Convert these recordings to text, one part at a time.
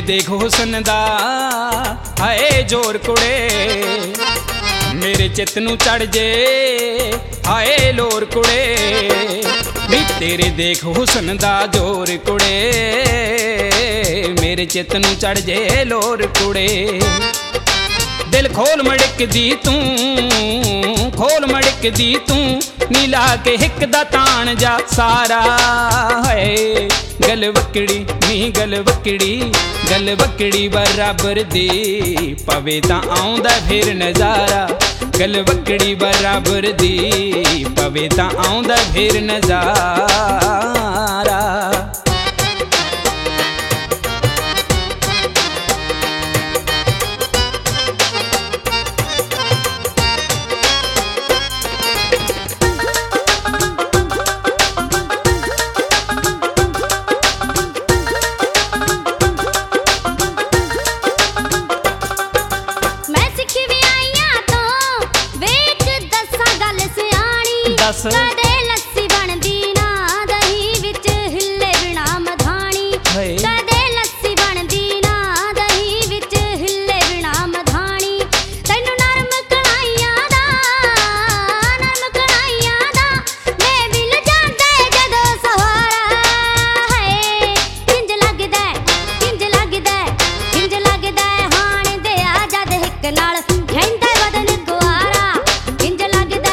देख हुसन दा हाए जोर कुड़े, मेरे चित नू चढ़ जे हाए लोर कुड़े। नी तेरे देख हुसन दा जोर कुड़े, मेरे चित नू चढ़ जे लोर कुड़े। दिल खोल मड़क दी तू, खोल मड़क दी तू, नीला के हिक दा तान जा सारा है। गल वकड़ी नी गल वकड़ी, गल वकड़ी बराबर दी, पवे तां आउंदा फिर नजारा। गल वकड़ी बराबर दी, पवे तां आउंदा फिर नजारा। कदे लस्सी बनदी ना दही विच हिले बिना मधानी, कदे लस्सी बनदी ना दही विच हिले बिना मधानी। तैनू नरम कढ़ाइयां दा मैं मिल जांदा जदों सहारा है। इंज लगदा हाण दे आ जद हिक नाल घैंदा बदन गुआरा। इंज लगदा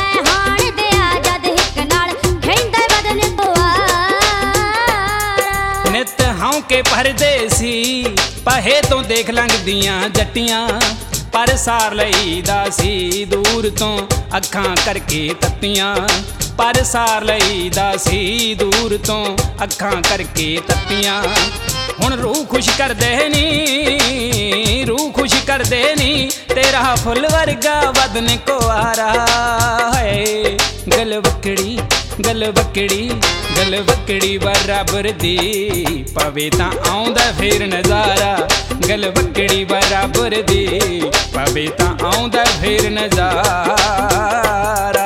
के परदेसी पहे तो देख लंघदियां जट्टियां, पर सार लईदा सी दूर तो अखां करके तत्तियां। पर सार लईदा सी दूर तो अखां करके तत्तियां। हुण रूह खुश कर दे नी, रूह खुश कर दे नी, तेरा फुल वर्गा बदन कुआरा है। गल वकड़ी गल वकड़ी, गल वकड़ी बराबर दी, पवे तां आउंदा फिर नजारा। गल वकड़ी बराबर दी, पवे तां आउंदा फिर नजारा।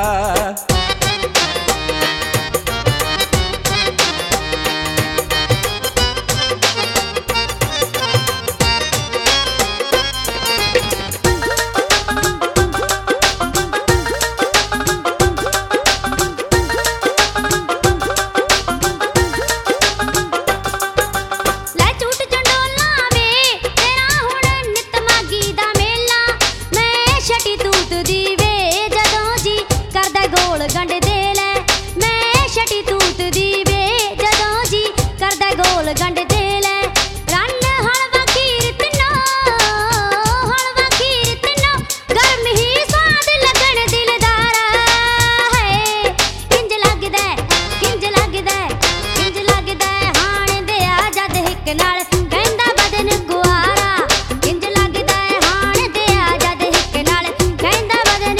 गंढ दे ले मैं छटी तूत दी वे, जदों जी करदा गोल गंढ दे ले। रन हलवा खीर तिन्नो, हलवा खीर तिन्नो, गर्म ही स्वाद लगन दिलदारा है। किंज लगदा हाण दे आ जद हिक नाल कहंदा बदन गुआरा। किंज लगदा हाण दे आ जद हिक नाल कहंदा बदन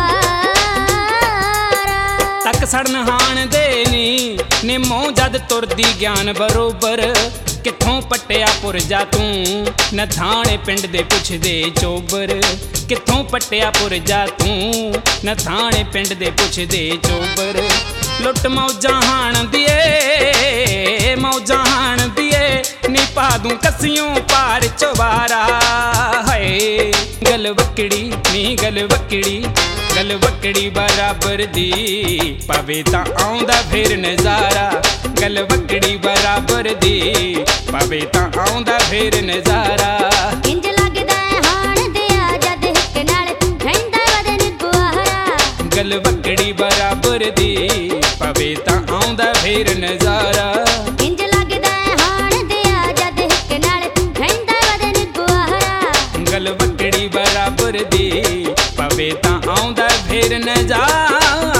गुआरा। तक सड़न हाण दे नी निमो जद तुरदी ज्ञान बरोबर, कित्थों पट्टिया पुरजा तू न थाणे पिंड दे पुछदे चोबर। कित्थों पट्टिया पुरजा तू न थाणे पिंड दे पुछदे चोबर। लुट मौजां हाण दिए, मौजां हाण दिए, नी पा दूं कसियों पार चवारा है। गल वकड़ी नी गल वकड़ी, गल वकड़ी बराबर दी, पवे तां आउंदा फिर नजारा। गल वकड़ी बराबर दी, पवे तां आउंदा फिर नजारा। इंज लगदा हाण दे आ जद हिक नाल घैंदा बदन गुआरा। गल वकड़ी बराबर दी, पवे तां आउंदा फिर नजारा। इंज लगदा हाण दे आ जद हिक नाल घैंदा बदन गुआरा। गल वकड़ी बराबर दी, पवे तां आउंदा फिर नजारा।